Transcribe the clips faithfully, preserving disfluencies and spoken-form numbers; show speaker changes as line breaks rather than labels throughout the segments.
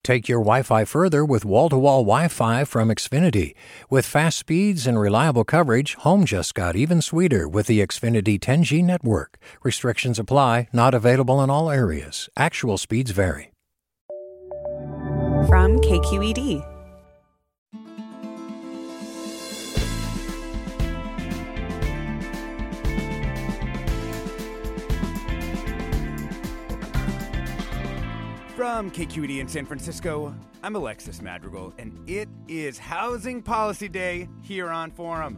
Take your Wi-Fi further with wall-to-wall Wi-Fi from Xfinity. With fast speeds and reliable coverage, home just got even sweeter with the Xfinity ten G network. Restrictions apply, not available in all areas. Actual speeds vary.
From K Q E D.
From K Q E D in San Francisco, I'm Alexis Madrigal, and it is Housing Policy Day here on Forum.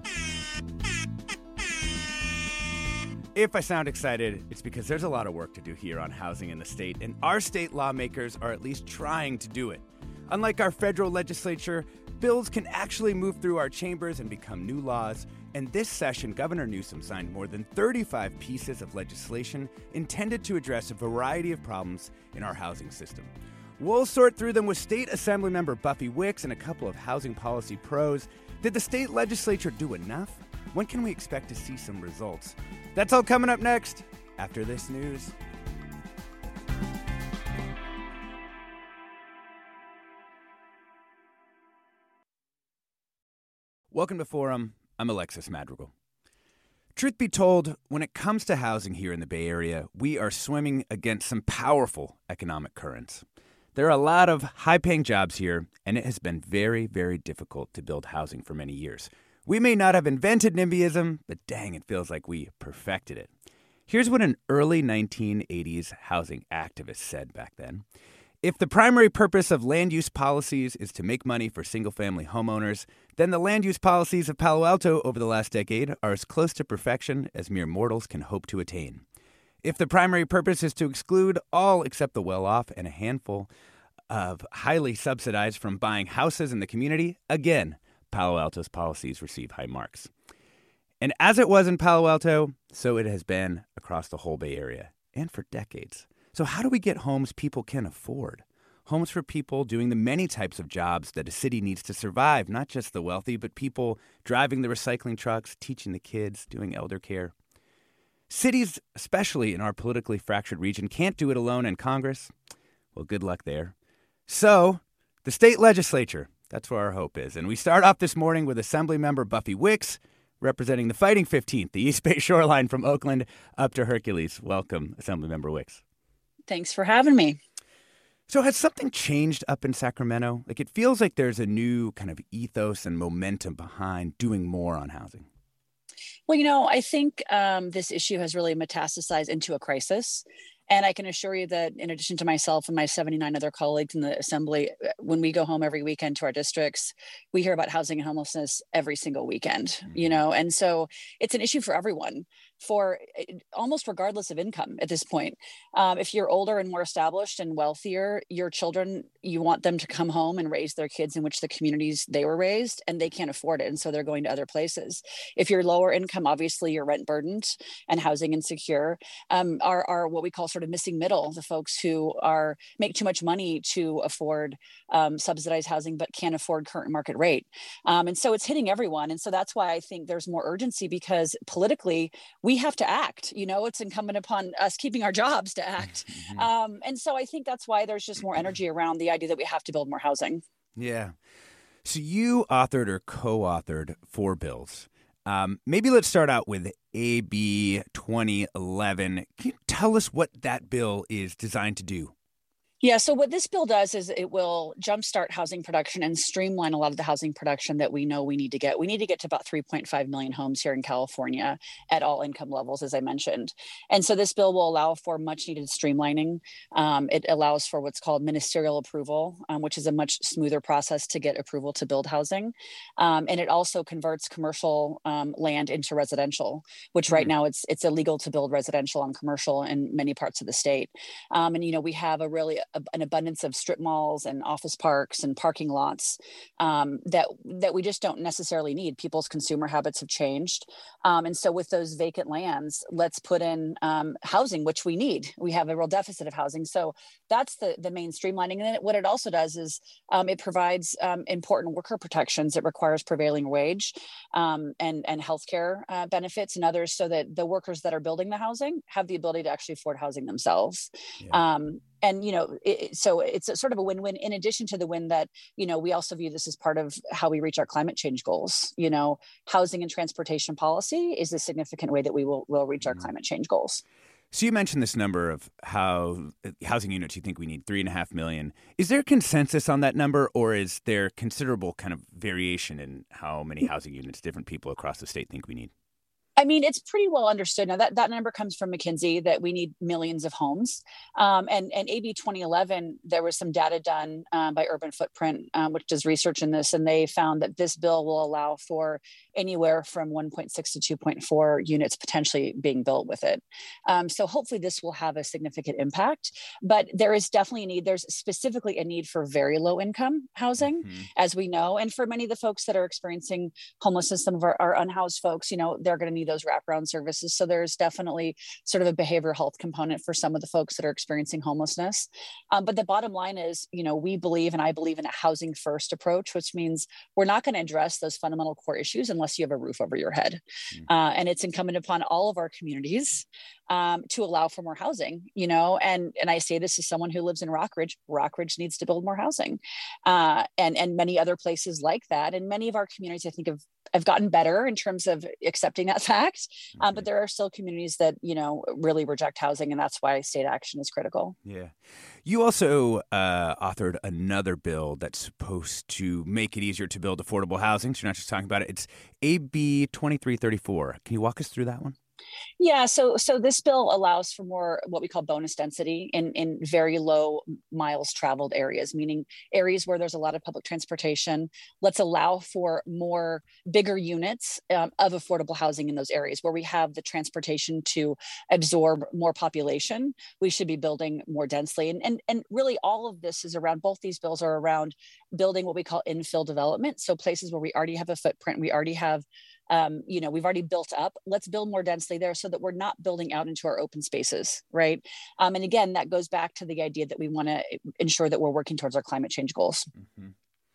If I sound excited, it's because there's a lot of work to do here on housing in the state, and our state lawmakers are at least trying to do it. Unlike our federal legislature, bills can actually move through our chambers and become new laws. And this session, Governor Newsom signed more than thirty-five pieces of legislation intended to address a variety of problems in our housing system. We'll sort through them with State Assemblymember Buffy Wicks and a couple of housing policy pros. Did the state legislature do enough? When can we expect to see some results? That's all coming up next after this news. Welcome to Forum. I'm Alexis Madrigal. Truth be told, when it comes to housing here in the Bay Area, we are swimming against some powerful economic currents. There are a lot of high-paying jobs here, and it has been very, very difficult to build housing for many years. We may not have invented NIMBYism, but dang, it feels like we perfected it. Here's what an early nineteen eighties housing activist said back then. If the primary purpose of land use policies is to make money for single-family homeowners, then the land use policies of Palo Alto over the last decade are as close to perfection as mere mortals can hope to attain. If the primary purpose is to exclude all except the well-off and a handful of highly subsidized from buying houses in the community, again, Palo Alto's policies receive high marks. And as it was in Palo Alto, so it has been across the whole Bay Area, and for decades. So how do we get homes people can afford? Homes for people doing the many types of jobs that a city needs to survive, not just the wealthy, but people driving the recycling trucks, teaching the kids, doing elder care. Cities, especially in our politically fractured region, can't do it alone, and Congress, well, good luck there. So the state legislature, that's where our hope is. And we start off this morning with Assemblymember Buffy Wicks, representing the Fighting fifteenth, the East Bay shoreline from Oakland up to Hercules. Welcome, Assemblymember Wicks.
Thanks for having me.
So has something changed up in Sacramento? Like, it feels like there's a new kind of ethos and momentum behind doing more on housing.
Well, you know, I think um, this issue has really metastasized into a crisis. And I can assure you that in addition to myself and my seventy-nine other colleagues in the assembly, when we go home every weekend to our districts, we hear about housing and homelessness every single weekend, mm-hmm. you know, and so it's an issue for everyone, for almost regardless of income at this point. Um, if you're older and more established and wealthier, your children, you want them to come home and raise their kids in which the communities they were raised, and they can't afford it. And so they're going to other places. If you're lower income, obviously you're rent burdened and housing insecure. Um, are, are what we call sort of missing middle, the folks who are make too much money to afford um, subsidized housing, but can't afford current market rate. Um, and so it's hitting everyone. And so that's why I think there's more urgency, because politically we have to act. You know, it's incumbent upon us keeping our jobs to act. Mm-hmm. Um, and so I think that's why there's just more energy around the idea that we have to build more housing.
Yeah. So you authored or co-authored four bills. Um, maybe let's start out with A B twenty eleven. Can you tell us what that bill is designed to do?
Yeah, so what this bill does is it will jumpstart housing production and streamline a lot of the housing production that we know we need to get. We need to get to about three point five million homes here in California at all income levels, as I mentioned. And so this bill will allow for much needed streamlining. Um, it allows for what's called ministerial approval, um, which is a much smoother process to get approval to build housing. Um, and it also converts commercial um, land into residential, which right mm-hmm. now it's it's illegal to build residential on commercial in many parts of the state. Um, and, you know, we have a really an abundance of strip malls and office parks and parking lots um, that that we just don't necessarily need. People's consumer habits have changed. Um, and so with those vacant lands, let's put in um, housing, which we need. We have a real deficit of housing. So that's the, the main streamlining. And then what it also does is um, it provides um, important worker protections. It requires prevailing wage um, and, and healthcare uh, benefits and others, so that the workers that are building the housing have the ability to actually afford housing themselves. Yeah. Um, and, you know, it, so it's a sort of a win-win, in addition to the win that, you know, we also view this as part of how we reach our climate change goals. You know, housing and transportation policy is a significant way that we will, will reach our climate change goals.
So you mentioned this number of how housing units you think we need, three and a half million. Is there consensus on that number, or is there considerable kind of variation in how many housing units different people across the state think we need?
I mean, it's pretty well understood. Now, that, that number comes from McKinsey, that we need millions of homes. Um, and, and A B twenty eleven, there was some data done um, by Urban Footprint, um, which does research in this. And they found that this bill will allow for anywhere from one point six to two point four units potentially being built with it. Um, so hopefully this will have a significant impact. But there is definitely a need. There's specifically a need for very low income housing, mm-hmm. as we know. And for many of the folks that are experiencing homelessness, some of our, our unhoused folks, you know, they're going to need those wraparound services. So there's definitely sort of a behavioral health component for some of the folks that are experiencing homelessness. Um, but the bottom line is, you know, we believe, and I believe in a housing first approach, which means we're not going to address those fundamental core issues unless you have a roof over your head. Mm. Uh, and it's incumbent upon all of our communities um, to allow for more housing, you know, and, and I say this as someone who lives in Rockridge. Rockridge needs to build more housing uh, and, and many other places like that. And many of our communities, I think, have have gotten better in terms of accepting that fact. Um, mm-hmm. But there are still communities that, you know, really reject housing. And that's why state action is critical.
Yeah. You also uh, authored another bill that's supposed to make it easier to build affordable housing. So you're not just talking about it. It's A B twenty-three thirty-four. Can you walk us through that one?
Yeah, so so this bill allows for more what we call bonus density in, in very low miles traveled areas, meaning areas where there's a lot of public transportation. Let's allow for more bigger units um, of affordable housing in those areas where we have the transportation to absorb more population. We should be building more densely. And, and, and really all of this is around, both these bills are around building what we call infill development. So places where we already have a footprint, we already have Um, you know, we've already built up. Let's build more densely there so that we're not building out into our open spaces, right? Um, and again, that goes back to the idea that we want to ensure that we're working towards our climate change goals.
Mm-hmm.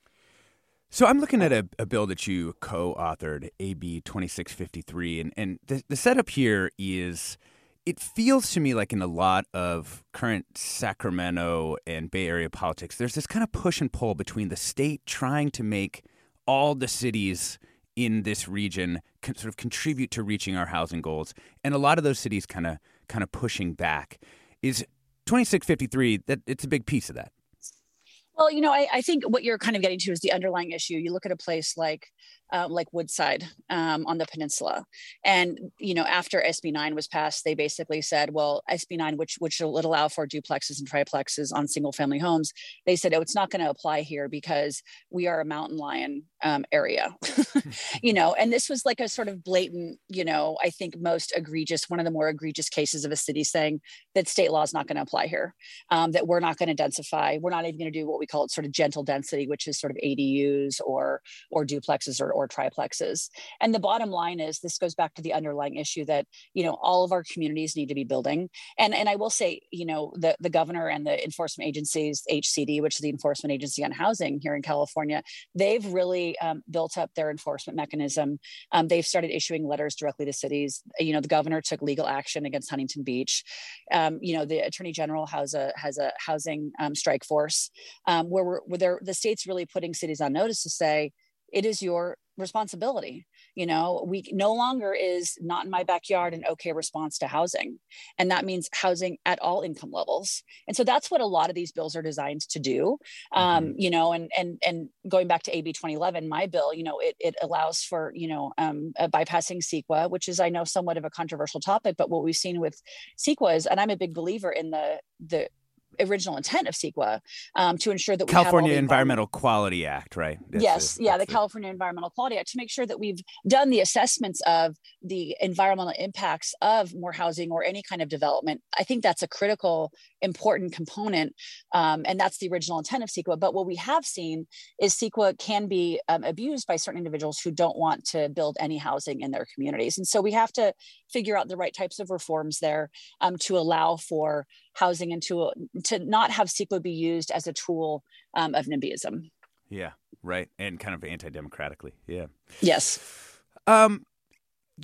So I'm looking at a, a bill that you co-authored, A B twenty-six fifty-three, and, and the, the setup here is, it feels to me like in a lot of current Sacramento and Bay Area politics, there's this kind of push and pull between the state trying to make all the cities in this region can sort of contribute to reaching our housing goals, and a lot of those cities kind of kind of pushing back. Is twenty-six fifty-three, that it's a big piece of that?
Well, you know, I, I think what you're kind of getting to is the underlying issue. You look at a place like uh, like Woodside um, on the peninsula, and you know, after S B nine was passed, they basically said, well, S B nine, which which will allow for duplexes and triplexes on single family homes, they said, oh, it's not going to apply here because we are a mountain lion um, area, you know. And this was like a sort of blatant, you know, I think most egregious, one of the more egregious cases of a city saying that state law is not going to apply here, um, that we're not going to densify, we're not even going to do what we call it sort of gentle density, which is sort of A D Us or or duplexes or, or triplexes. And the bottom line is, this goes back to the underlying issue that, you know, all of our communities need to be building. And and I will say, you know, the, the governor and the enforcement agencies, H C D, which is the Enforcement Agency on Housing here in California, they've really um, built up their enforcement mechanism. Um, they've started issuing letters directly to cities. You know, the governor took legal action against Huntington Beach. Um, you know, the Attorney General has a has a housing um, strike force. Um, where, we're, where they're, the state's really putting cities on notice to say, it is your responsibility. You know, we no longer is not in my backyard an okay response to housing. And that means housing at all income levels. And so that's what a lot of these bills are designed to do. Um, mm-hmm. You know, and, and, and going back to A B twenty eleven, my bill, you know, it, it allows for, you know, um, uh, bypassing CEQA, which is, I know, somewhat of a controversial topic, but what we've seen with CEQA is, and I'm a big believer in the, the, original intent of CEQA um, to ensure that we
California
have
Environmental Quality Act, right?
That's yes, the, yeah, the, the California Environmental Quality Act, to make sure that we've done the assessments of the environmental impacts of more housing or any kind of development. I think that's a critical, important component, um, and that's the original intent of CEQA. But what we have seen is CEQA can be um, abused by certain individuals who don't want to build any housing in their communities, and so we have to figure out the right types of reforms there um, to allow for housing and to to not have CEQA be used as a tool um, of NIMBYism.
Yeah, right. And kind of anti-democratically. Yeah.
Yes.
Um, you know,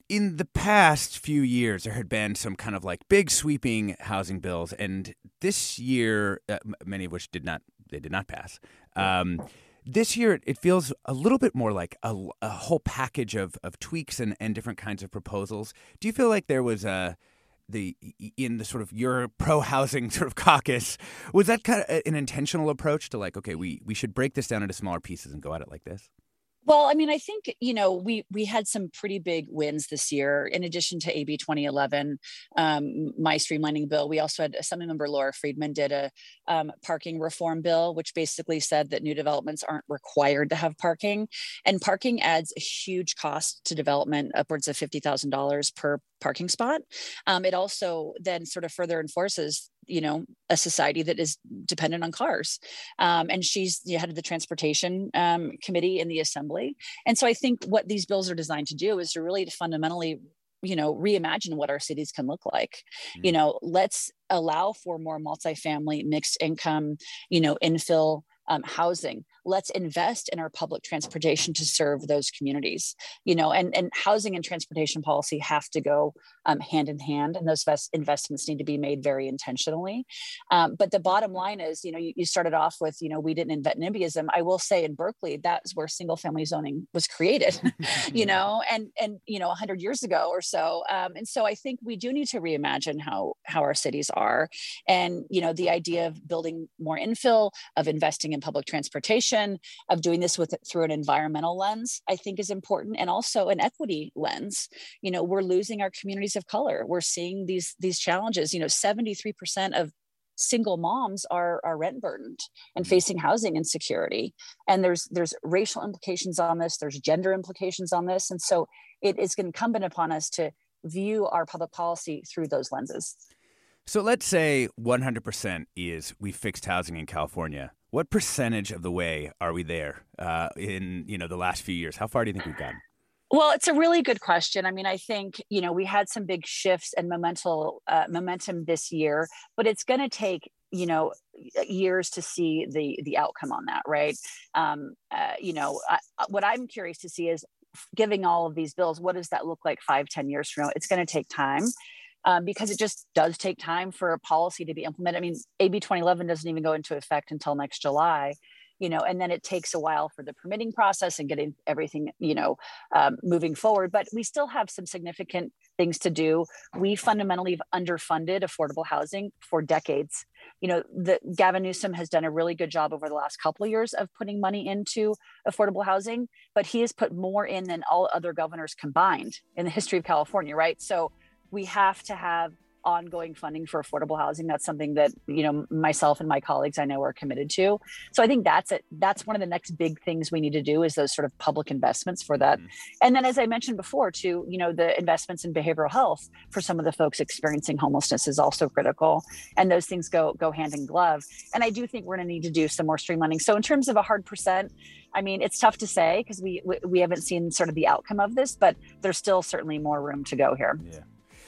in the past few years, there had been some kind of like big sweeping housing bills, and this year, uh, many of which did not they did not pass. Um, this year, it feels a little bit more like a, a whole package of of tweaks and, and different kinds of proposals. Do you feel like there was a the in the sort of your pro-housing sort of caucus, was that kind of an intentional approach to like, okay, we we should break this down into smaller pieces and go at it like this?
Well, I mean, I think, you know, we we had some pretty big wins this year. In addition to A B twenty eleven, um, my streamlining bill, we also had Assembly Member Laura Friedman did a um, parking reform bill, which basically said that new developments aren't required to have parking. And parking adds a huge cost to development, upwards of fifty thousand dollars per parking spot. Um, it also then sort of further enforces, you know, a society that is dependent on cars. Um, and she's the head of the transportation um, committee in the assembly. And so I think what these bills are designed to do is to really to fundamentally, you know, reimagine what our cities can look like. Mm-hmm. You know, let's allow for more multifamily, mixed income, you know, infill um, housing. Let's invest in our public transportation to serve those communities, you know, and, and housing and transportation policy have to go um, hand in hand, and those vest- investments need to be made very intentionally. Um, but the bottom line is, you know, you, you started off with, you know, we didn't invent NIMBYism. I will say in Berkeley, that's where single family zoning was created, you know, and, and, you know, a hundred years ago or so. Um, and so I think we do need to reimagine how, how our cities are. And, you know, the idea of building more infill, of investing in public transportation, of doing this with through an environmental lens, I think is important, and also an equity lens. You know, we're losing our communities of color. We're seeing these these challenges. You know, seventy-three percent of single moms are are rent burdened and facing housing insecurity. And there's there's racial implications on this. There's gender implications on this. And so it is incumbent upon us to view our public policy through those lenses.
So let's say one hundred percent is we fixed housing in California. What percentage of the way are we there uh, in, you know, the last few years? How far do you think we've gotten?
Well, it's a really good question. I mean, I think, you know, we had some big shifts and momentum, uh, momentum this year, but it's going to take, you know, years to see the the outcome on that, right? Um, uh, you know, I, what I'm curious to see is, giving all of these bills, what does that look like five, ten years from now? It's going to take time. Um, because it just does take time for a policy to be implemented. I mean, A B twenty eleven doesn't even go into effect until next July, you know, and then it takes a while for the permitting process and getting everything, you know, um, moving forward. But we still have some significant things to do. We fundamentally have underfunded affordable housing for decades. You know, the, Gavin Newsom has done a really good job over the last couple of years of putting money into affordable housing, but he has put more in than all other governors combined in the history of California, right? So we have to have ongoing funding for affordable housing. That's something that, you know, myself and my colleagues I know are committed to. So I think that's it. That's one of the next big things we need to do, is those sort of public investments for that. Mm-hmm. And then, as I mentioned before, too, you know, the investments in behavioral health for some of the folks experiencing homelessness is also critical. And those things go go hand in glove. And I do think we're going to need to do some more streamlining. So in terms of a hard percent, I mean, it's tough to say because we, we we haven't seen sort of the outcome of this, but there's still certainly more room to go here.
Yeah.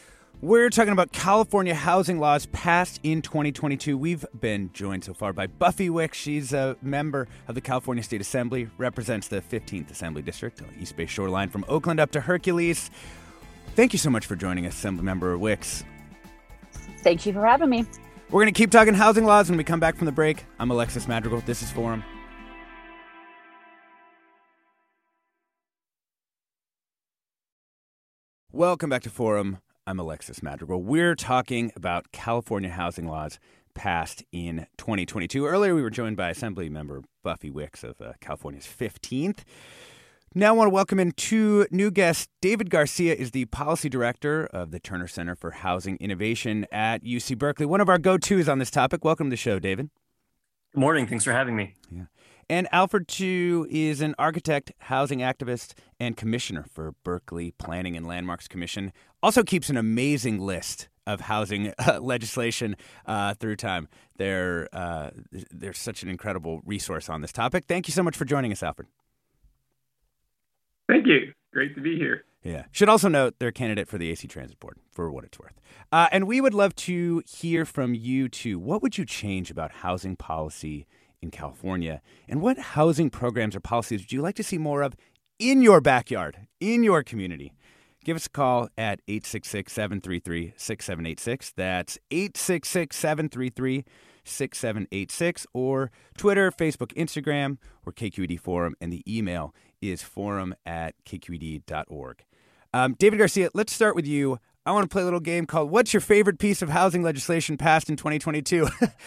We're talking about California housing laws passed in twenty twenty-two. We've been joined so far by Buffy Wicks. She's a member of the California State Assembly, represents the fifteenth Assembly District, on the East Bay shoreline from Oakland up to Hercules. Thank you so much for joining us, Assemblymember Wicks.
Thank you for having me.
We're going to keep talking housing laws when we come back from the break. I'm Alexis Madrigal. This is Forum. Welcome back to Forum. I'm Alexis Madrigal. We're talking about California housing laws passed in twenty twenty-two. Earlier, we were joined by Assembly Member Buffy Wicks of uh, California's fifteenth. Now I want to welcome in two new guests. David Garcia is the Policy Director of the Turner Center for Housing Innovation at U C Berkeley, one of our go-tos on this topic. Welcome to the show, David.
Good morning. Thanks for having me.
Yeah. And Alfred Chu is an architect, housing activist, and commissioner for Berkeley Planning and Landmarks Commission. Also keeps an amazing list of housing uh, legislation uh, through time. They're, uh, they're such an incredible resource on this topic. Thank you so much for joining us, Alfred.
Thank you. Great to be here.
Yeah. Should also note they're a candidate for the A C Transit Board, for what it's worth. Uh, and we would love to hear from you, too. What would you change about housing policy in California? And what housing programs or policies would you like to see more of in your backyard, in your community? give us a call at eight six six, seven three three, six seven eight six. That's eight six six, seven three three, six seven eight six, or Twitter, Facebook, Instagram, or K Q E D Forum, and the email is forum at k q e d dot org. Um, David Garcia, let's start with you. I want to play a little game called What's Your Favorite Piece of Housing Legislation Passed in twenty twenty-two?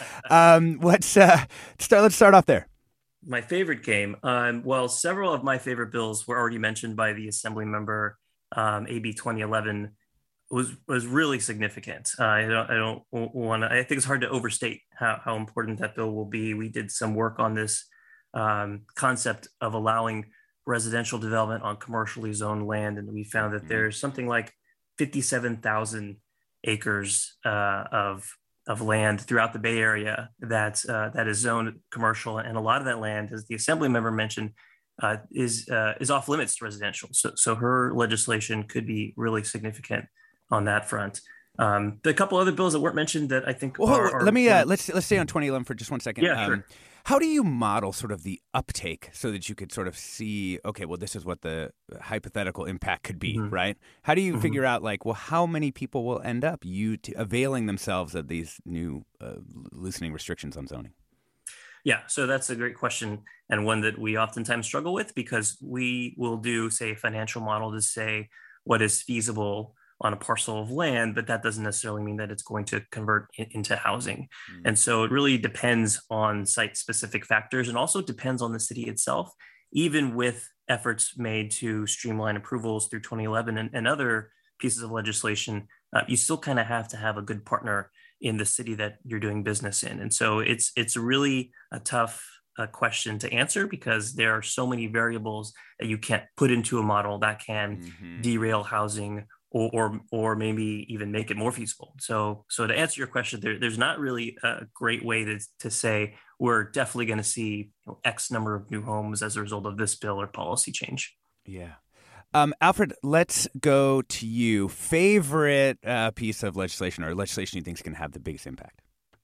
um, let's, uh, start, let's start off there.
My favorite game. Um, well, several of my favorite bills were already mentioned by the Assembly member. Um, A B twenty eleven was was really significant. Uh, I don't I don't want to. I think it's hard to overstate how how important that bill will be. We did some work on this um, concept of allowing residential development on commercially zoned land, and we found that there's something like fifty-seven thousand acres uh, of of land throughout the Bay Area that uh, that is zoned commercial, and a lot of that land, as the Assembly member mentioned, uh, is uh, is off limits to residential. So, so her legislation could be really significant on that front. Um, the couple other bills that weren't mentioned that I think
well,
are, are
let me uh, let's let's stay on twenty eleven for just one second.
Yeah,
um,
sure.
How do you model sort of the uptake so that you could sort of see, okay, well, this is what the hypothetical impact could be,
Mm-hmm.
right? How do you
Mm-hmm.
figure out, like, well, how many people will end up you t- availing themselves of these new uh, loosening restrictions on zoning?
Yeah, so that's a great question, and one that we oftentimes struggle with, because we will do, say, a financial model to say what is feasible on a parcel of land, but that doesn't necessarily mean that it's going to convert in, into housing. Mm. And so it really depends on site-specific factors, and also depends on the city itself. Even with efforts made to streamline approvals through twenty eleven and, and other pieces of legislation, uh, you still kind of have to have a good partner in the city that you're doing business in. And so it's it's really a tough uh, question to answer, because there are so many variables that you can't put into a model that can mm-hmm. derail housing or, or or maybe even make it more feasible. So so to answer your question, there, there's not really a great way to, to say we're definitely going to see you know, X number of new homes as a result of this bill or policy change.
Yeah. Um, Alfred, let's go to you. Favorite uh, piece of legislation or legislation you think is going to have the biggest impact?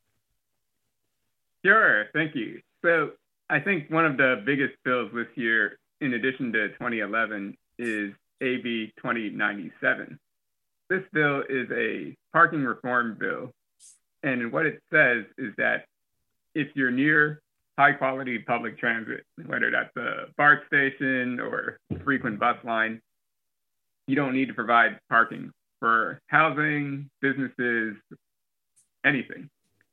Sure. Thank you. So I think one of the biggest bills this year, in addition to twenty eleven, is A B twenty ninety-seven. This bill is a parking reform bill. And what it says is that if you're near high quality public transit, whether that's a BART station or frequent bus line, you don't need to provide parking for housing, businesses, anything.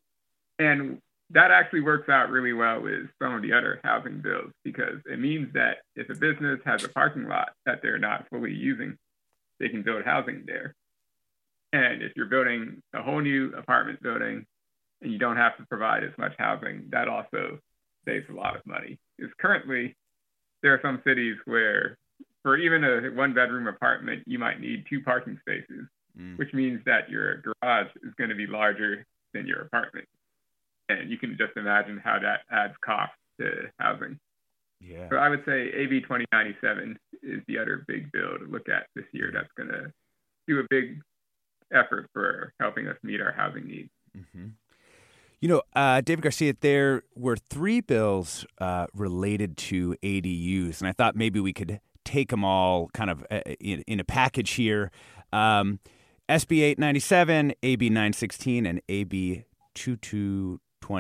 And that actually works out really well with some of the other housing bills, because it means that if a business has a parking lot that they're not fully using, they can build housing there. And if you're building a whole new apartment building and you don't have to provide as much housing, that also saves a lot of money. Because currently, there are some cities where for even a one bedroom apartment, you might need two parking spaces, mm. which means that your garage is going to be larger than your apartment. And you can just imagine how that adds cost to housing.
Yeah.
So I would say A B twenty ninety-seven is the other big bill to look at this year that's going to do a big effort for helping us meet our housing needs.
Mm-hmm. You know, uh, David Garcia, there were three bills uh, related to A D Us, and I thought maybe we could take them all kind of uh, in, in a package here. Um, S B eight ninety-seven, A B nine sixteen, and A B twenty-two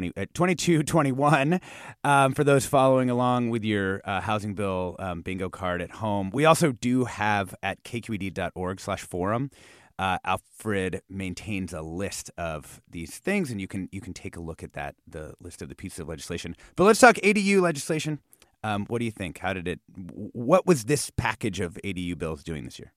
twenty-one, um, for those following along with your uh, housing bill um, bingo card at home. We also do have at k q e d dot org slash forum. Uh, Alfred maintains a list of these things, and you can you can take a look at that, the list of the pieces of legislation. But let's talk A D U legislation. Um, what do you think? How did it? What was this package of A D U bills doing this year?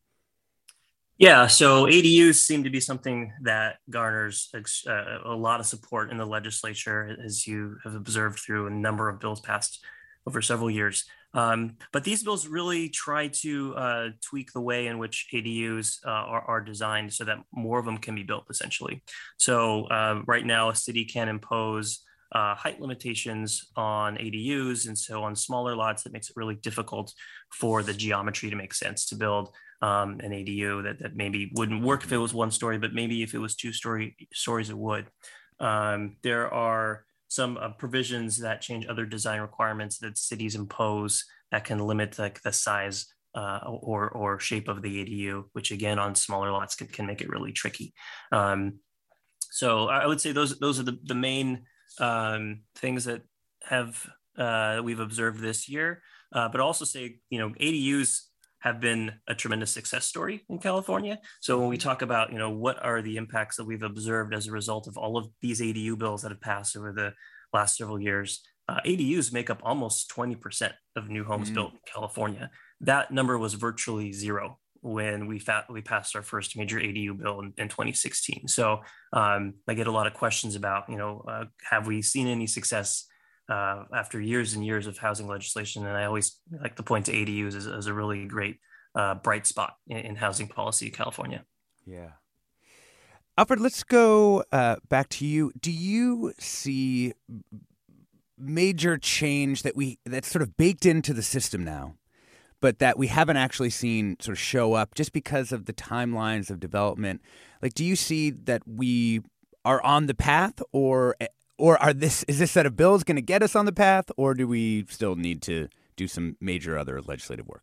Yeah, so A D Us seem to be something that garners uh, a lot of support in the legislature, as you have observed through a number of bills passed over several years. Um, but these bills really try to uh, tweak the way in which A D Us uh, are, are designed so that more of them can be built, essentially. So uh, right now, a city can impose uh, height limitations on A D Us. And so on smaller lots, it makes it really difficult for the geometry to make sense to build um, an A D U that, that maybe wouldn't work if it was one story, but maybe if it was two story stories, it would. Um, there are some uh, provisions that change other design requirements that cities impose that can limit like the size uh, or or shape of the A D U, which again on smaller lots can, can make it really tricky. Um, so I would say those those are the the main um, things that have uh, that we've observed this year. Uh, but also say you know A D Us have been a tremendous success story in California. So when we talk about, you know, what are the impacts that we've observed as a result of all of these A D U bills that have passed over the last several years, uh, A D Us make up almost twenty percent of new homes mm. built in California. That number was virtually zero when we fa- we passed our first major A D U bill in, in twenty sixteen. So um, I get a lot of questions about, you know, uh, have we seen any success Uh, after years and years of housing legislation? And I always like to point to A D Us as, as a really great uh, bright spot in, in housing policy in California.
Yeah. Alfred, let's go uh, back to you. Do you see major change that we that's sort of baked into the system now, but that we haven't actually seen sort of show up just because of the timelines of development? Like, do you see that we are on the path, or Or are this is this set of bills going to get us on the path, or do we still need to do some major other legislative work?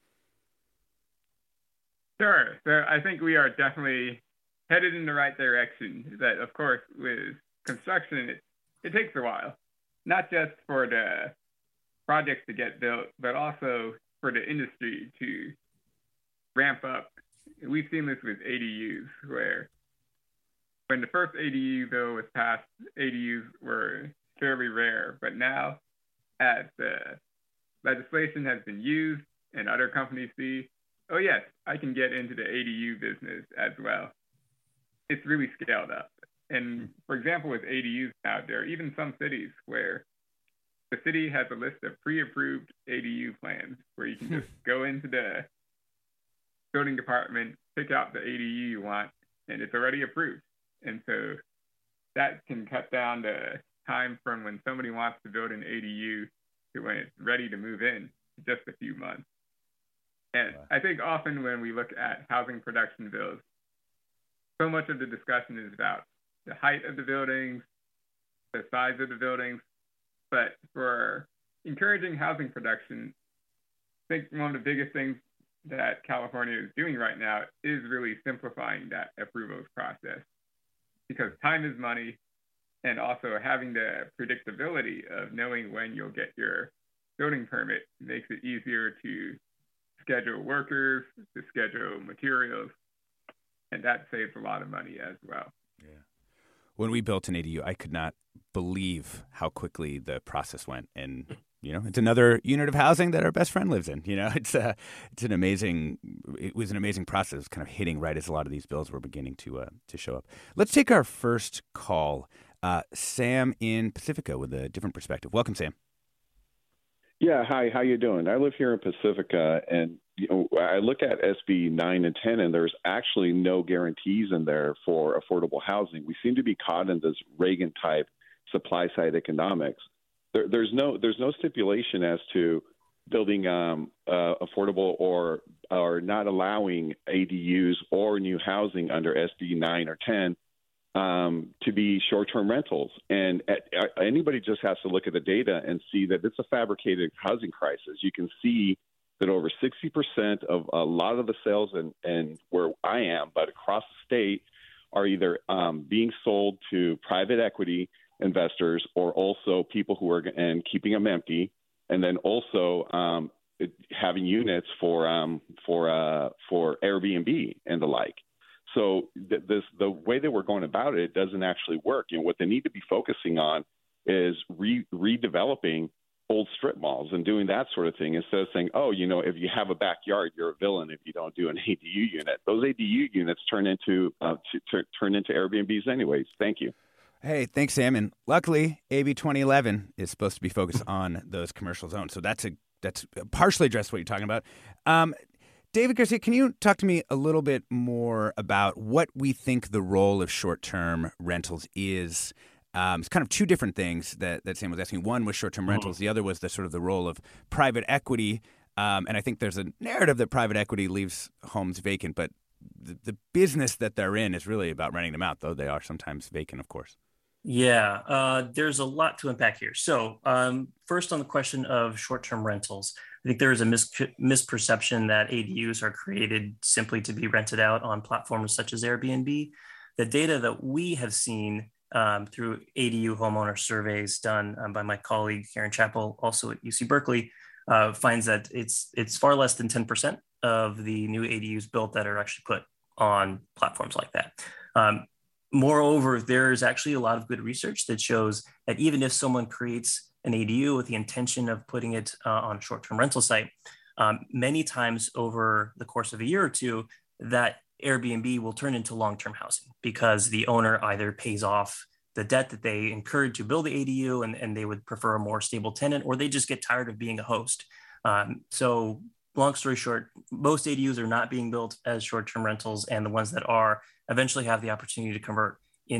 Sure. So I think we are definitely headed in the right direction. That, of course, with construction, it, it takes a while, not just for the projects to get built, but also for the industry to ramp up. We've seen this with A D Us, where when the first A D U bill was passed, A D Us were fairly rare, but now as the legislation has been used and other companies see, oh yes, I can get into the A D U business as well. It's really scaled up. And for example, with A D Us now, there are even some cities where the city has a list of pre-approved A D U plans where you can just go into the building department, pick out the A D U you want, and it's already approved. And so that can cut down the time from when somebody wants to build an A D U to when it's ready to move in, just a few months. And wow. I think often when we look at housing production bills, so much of the discussion is about the height of the buildings, the size of the buildings. But for encouraging housing production, I think one of the biggest things that California is doing right now is really simplifying that approvals process. Because time is money, and also having the predictability of knowing when you'll get your building permit makes it easier to schedule workers, to schedule materials, and that saves a lot of money as well.
Yeah. When we built an A D U, I could not believe how quickly the process went, and you know, it's another unit of housing that our best friend lives in. You know, it's a, it's an amazing, it was an amazing process, kind of hitting right as a lot of these bills were beginning to uh, to show up. Let's take our first call. Uh, Sam in Pacifica with a different perspective. Welcome, Sam.
Yeah, hi. How you doing? I live here in Pacifica, and you know, I look at S B nine and ten, and there's actually no guarantees in there for affordable housing. We seem to be caught in this Reagan type supply side economics. There, there's no there's no stipulation as to building um, uh, affordable or or not allowing A D Us or new housing under S B nine or ten um, to be short-term rentals. And at, uh, anybody just has to look at the data and see that it's a fabricated housing crisis. You can see that over sixty percent of a lot of the sales and and where I am, but across the state, are either um, being sold to private equity investors or also people who are and keeping them empty, and then also um, having units for um, for uh, for Airbnb and the like. So th- this the way that we're going about it, it doesn't actually work. You know, what they need to be focusing on is re- redeveloping old strip malls and doing that sort of thing instead of saying, oh, you know, if you have a backyard, you're a villain if you don't do an A D U unit. Those A D U units turn into uh, t- t- turn into Airbnbs anyways. Thank you.
Hey, thanks, Sam. And luckily, A B twenty eleven is supposed to be focused on those commercial zones. So that's a that's partially addressed what you're talking about. Um, David Garcia, can you talk to me a little bit more about what we think the role of short-term rentals is? Um, it's kind of two different things that, that Sam was asking. One was short-term rentals. The other was the sort of the role of private equity. Um, and I think there's a narrative that private equity leaves homes vacant, but the, the business that they're in is really about renting them out, though they are sometimes vacant, of course.
Yeah, uh, there's a lot to unpack here. So, um, first on the question of short-term rentals, I think there is a mis- misperception that A D Us are created simply to be rented out on platforms such as Airbnb. The data that we have seen um, through A D U homeowner surveys done um, by my colleague Karen Chappell, also at U C Berkeley, uh, finds that it's it's far less than ten percent of the new A D Us built that are actually put on platforms like that. Um, Moreover, there's actually a lot of good research that shows that even if someone creates an A D U with the intention of putting it uh, on a short-term rental site, um, many times over the course of a year or two, that Airbnb will turn into long-term housing because the owner either pays off the debt that they incurred to build the A D U and, and they would prefer a more stable tenant, or they just get tired of being a host. Um, so long story short, most A D Us are not being built as short-term rentals, and the ones that are eventually have the opportunity to convert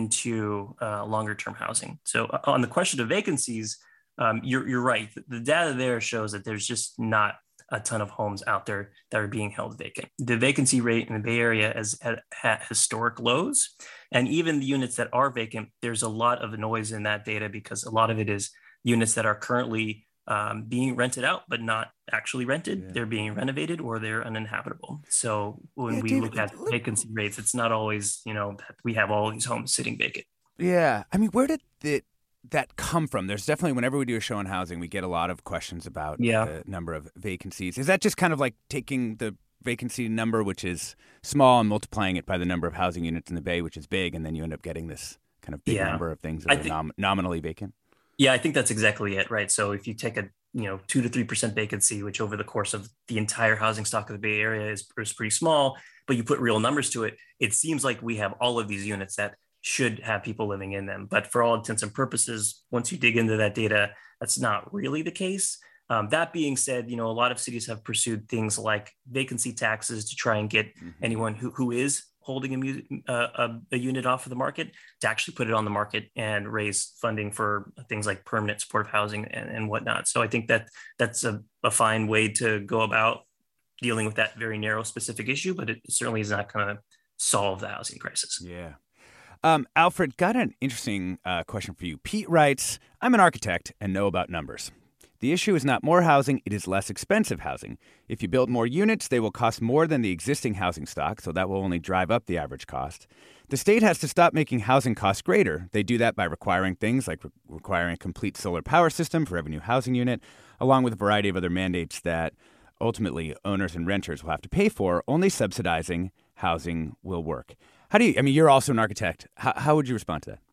into uh, longer-term housing. So uh, on the question of vacancies, um, you're, you're right. The data there shows that there's just not a ton of homes out there that are being held vacant. The vacancy rate in the Bay Area is at, at historic lows. And even the units that are vacant, there's a lot of noise in that data because a lot of it is units that are currently um, being rented out, but not actually rented. Yeah. They're being renovated or they're uninhabitable. So when yeah, we David, look at look, vacancy rates, it's not always, you know, that we have all these homes sitting vacant.
Yeah. I mean, where did the, that come from? There's definitely, whenever we do a show on housing, we get a lot of questions about yeah. the number of vacancies. Is that just kind of like taking the vacancy number, which is small, and multiplying it by the number of housing units in the Bay, which is big, and then you end up getting this kind of big yeah. number of things that I are think- nom- nominally vacant?
Yeah, I think that's exactly it, right? So if you take a you know two to three percent vacancy, which over the course of the entire housing stock of the Bay Area is, is pretty small, but you put real numbers to it, it seems like we have all of these units that should have people living in them. But for all intents and purposes, once you dig into that data, that's not really the case. Um, that being said, you know a lot of cities have pursued things like vacancy taxes to try and get mm-hmm. anyone who who is holding a, a, a unit off of the market to actually put it on the market and raise funding for things like permanent supportive housing and, and whatnot. So I think that that's a, a fine way to go about dealing with that very narrow specific issue, but it certainly is not going to solve the housing crisis.
Yeah. Um, Alfred, got an interesting uh, question for you. Pete writes, I'm an architect and know about numbers. The issue is not more housing, it is less expensive housing. If you build more units, they will cost more than the existing housing stock, so that will only drive up the average cost. The state has to stop making housing costs greater. They do that by requiring things like re- requiring a complete solar power system for every new housing unit, along with a variety of other mandates that ultimately owners and renters will have to pay for. Only subsidizing housing will work. How do you, I mean, you're also an architect. How, how would you respond to that?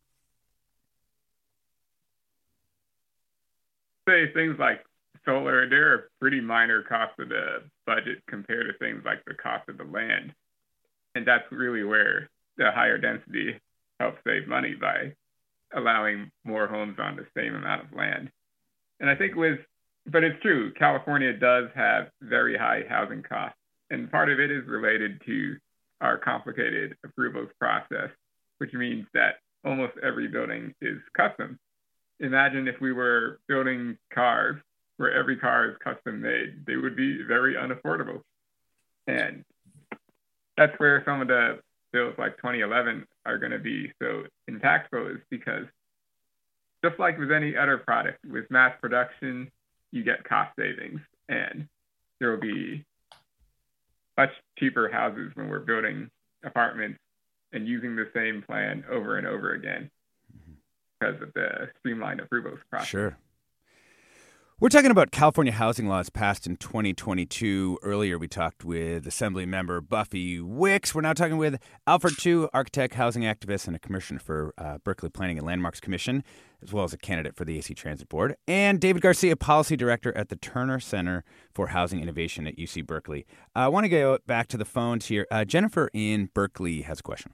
Say things like solar, they're a pretty minor cost of the budget compared to things like the cost of the land. And that's really where the higher density helps save money by allowing more homes on the same amount of land. And I think with, but it's true, California does have very high housing costs. And part of it is related to our complicated approvals process, which means that almost every building is custom. Imagine if we were building cars where every car is custom made, they would be very unaffordable. And that's where some of the bills like twenty eleven are going to be so impactful, is because just like with any other product, with mass production, you get cost savings, and there will be much cheaper houses when we're building apartments and using the same plan over and over again. Because of the streamlined approvals process.
Sure. We're talking about California housing laws passed in twenty twenty-two. Earlier, we talked with Assembly Member Buffy Wicks. We're now talking with Alfred Tu, architect, housing activist, and a commissioner for uh, Berkeley Planning and Landmarks Commission, as well as a candidate for the A C Transit Board, and David Garcia, policy director at the Turner Center for Housing Innovation at U C Berkeley. Uh, I want to go back to the phones here. Uh, Jennifer in Berkeley has a question.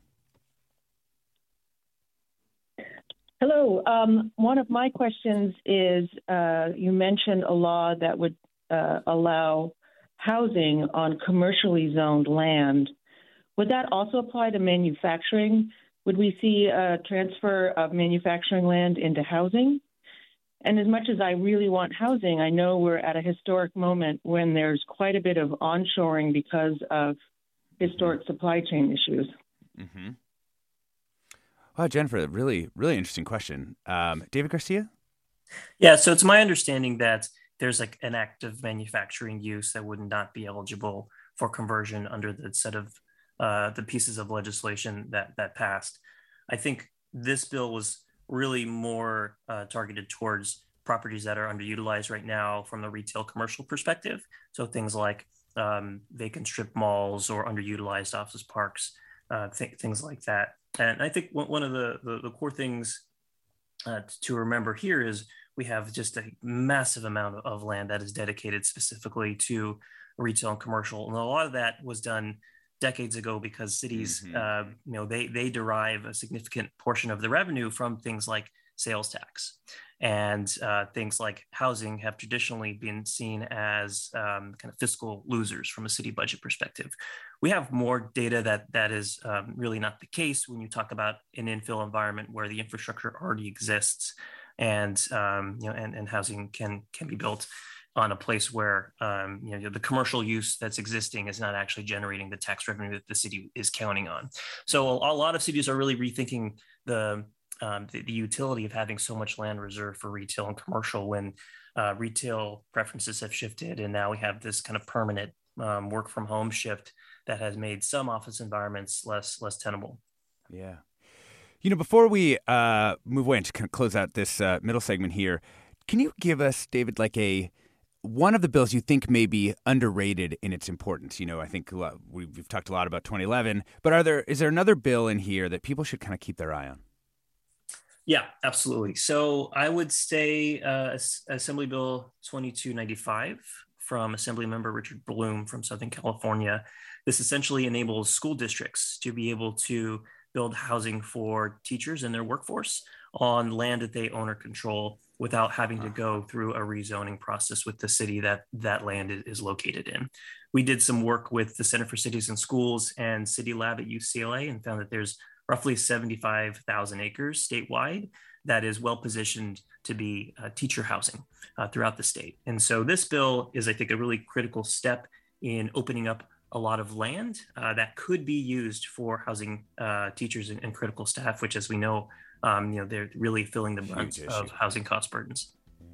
Hello. Um, one of my questions is, uh, you mentioned a law that would uh, allow housing on commercially zoned land. Would that also apply to manufacturing? Would we see a transfer of manufacturing land into housing? And as much as I really want housing, I know we're at a historic moment when there's quite a bit of onshoring because of historic supply chain issues.
Mm-hmm. Wow, Jennifer, really, really interesting question. Um, David Garcia?
Yeah, so it's my understanding that there's like an active manufacturing use that would not be eligible for conversion under the set of uh, the pieces of legislation that that passed. I think this bill was really more uh, targeted towards properties that are underutilized right now from the retail commercial perspective. So things like um, vacant strip malls or underutilized office parks, uh, th- things like that. And I think one of the, the, the core things uh, to remember here is we have just a massive amount of land that is dedicated specifically to retail and commercial. And a lot of that was done decades ago because cities, mm-hmm. uh, you know, they, they derive a significant portion of the revenue from things like sales tax. And uh, things like housing have traditionally been seen as um, kind of fiscal losers from a city budget perspective. We have more data that that is um, really not the case when you talk about an infill environment where the infrastructure already exists, and um, you know, and, and housing can can be built on a place where um, you know the commercial use that's existing is not actually generating the tax revenue that the city is counting on. So a, a lot of cities are really rethinking the Um, the, the utility of having so much land reserved for retail and commercial when uh, retail preferences have shifted. And now we have this kind of permanent um, work from home shift that has made some office environments less less tenable.
Yeah. You know, before we uh, move away and kind of close out this uh, middle segment here, can you give us, David, like a one of the bills you think may be underrated in its importance? You know, I think we've, we've talked a lot about twenty eleven, but are there is there another bill in here that people should kind of keep their eye on?
Yeah, absolutely. So I would say uh, Assembly Bill twenty-two ninety-five from Assemblymember Richard Bloom from Southern California. This essentially enables school districts to be able to build housing for teachers and their workforce on land that they own or control without having to go through a rezoning process with the city that that land is located in. We did some work with the Center for Cities and Schools and City Lab at U C L A and found that there's roughly seventy-five thousand acres statewide that is well positioned to be uh, teacher housing uh, throughout the state. And so this bill is, I think, a really critical step in opening up a lot of land uh, that could be used for housing uh, teachers and, and critical staff, which, as we know, um, you know, they're really filling the brunt of housing cost burdens.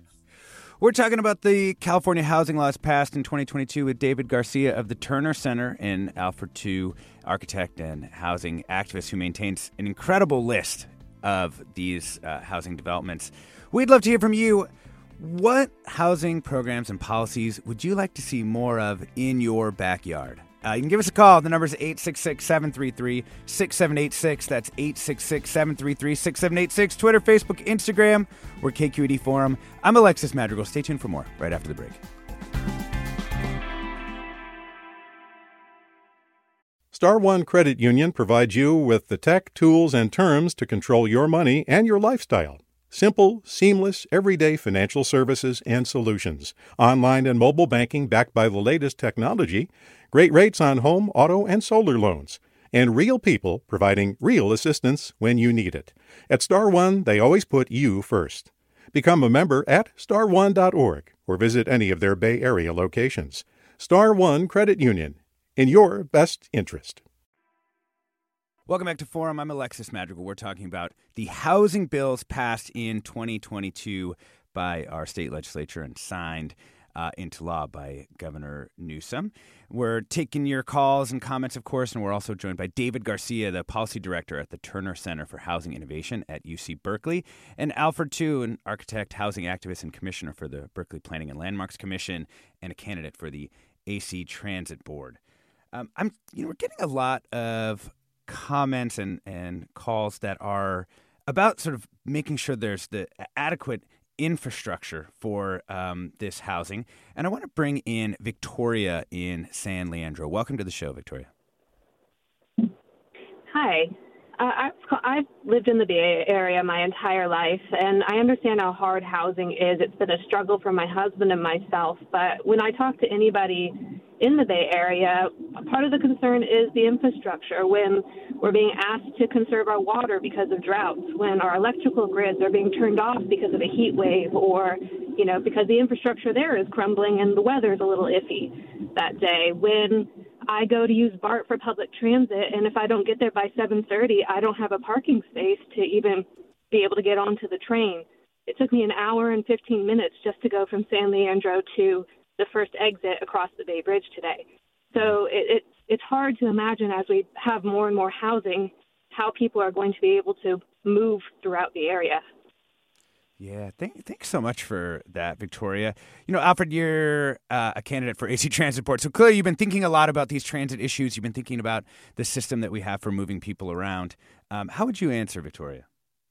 We're talking about the California housing laws passed in twenty twenty-two with David Garcia of the Turner Center in Alfred two, architect and housing activist who maintains an incredible list of these uh, housing developments. We'd love to hear from you. What housing programs and policies would you like to see more of in your backyard? Uh, you can give us a call. The number is eight six six, seven three three, six seven eight six. That's eight six six, seven three three, six seven eight six. Twitter, Facebook, Instagram. We're K Q E D Forum. I'm Alexis Madrigal. Stay tuned for more right after the break.
Star One Credit Union provides you with the tech, tools, and terms to control your money and your lifestyle. Simple, seamless, everyday financial services and solutions. Online and mobile banking backed by the latest technology. Great rates on home, auto, and solar loans. And real people providing real assistance when you need it. At Star One, they always put you first. Become a member at star one dot org or visit any of their Bay Area locations. Star One Credit Union, in your best interest.
Welcome back to Forum. I'm Alexis Madrigal. We're talking about the housing bills passed in twenty twenty-two by our state legislature and signed uh, into law by Governor Newsom. We're taking your calls and comments, of course, and we're also joined by David Garcia, the policy director at the Turner Center for Housing Innovation at U C Berkeley, and Alfred Tu, an architect, housing activist, and commissioner for the Berkeley Planning and Landmarks Commission, and a candidate for the A C Transit Board. Um, I'm, you know, we're getting a lot of comments and, and calls that are about sort of making sure there's the adequate infrastructure for um, this housing. And I want to bring in Victoria in San Leandro. Welcome to the show, Victoria.
Hi. Uh, I've, I've lived in the Bay Area my entire life, and I understand how hard housing is. It's been a struggle for my husband and myself. But when I talk to anybody in the Bay Area, part of the concern is the infrastructure. When we're being asked to conserve our water because of droughts, when our electrical grids are being turned off because of a heat wave, or, you know, because the infrastructure there is crumbling and the weather's a little iffy that day, when I go to use BART for public transit, and if I don't get there by seven thirty, I don't have a parking space to even be able to get onto the train. It took me an hour and fifteen minutes just to go from San Leandro to the first exit across the Bay Bridge today. So it, it, it's hard to imagine, as we have more and more housing, how people are going to be able to move throughout the area.
Yeah, thank, thanks so much for that, Victoria. You know, Alfred, you're uh, a candidate for A C Transit Board, so clearly you've been thinking a lot about these transit issues. You've been thinking about the system that we have for moving people around. Um, how would you answer, Victoria?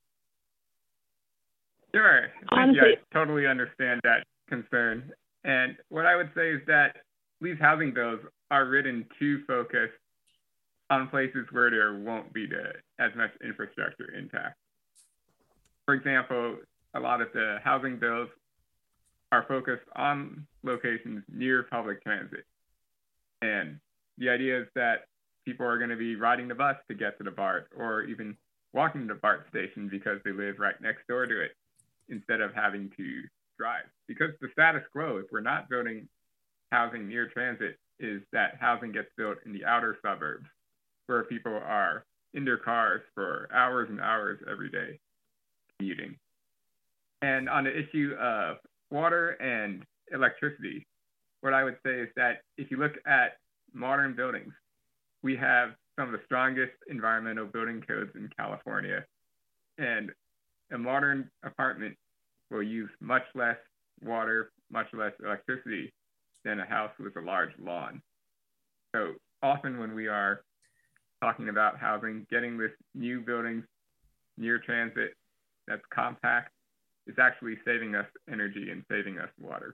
Sure.
Honestly,
Thank you. I totally understand that concern. And what I would say is that these housing bills are written to focus on places where there won't be the, as much infrastructure intact. For example, a lot of the housing bills are focused on locations near public transit. And the idea is that people are going to be riding the bus to get to the BART, or even walking to the BART station because they live right next door to it, instead of having to drive. Because the status quo, if we're not building housing near transit, is that housing gets built in the outer suburbs, where people are in their cars for hours and hours every day commuting. And on the issue of water and electricity, what I would say is that if you look at modern buildings, we have some of the strongest environmental building codes in California. And a modern apartment will use much less water, much less electricity than a house with a large lawn. So often when we are talking about housing, getting this new buildings near transit that's compact is actually saving us energy and saving us water.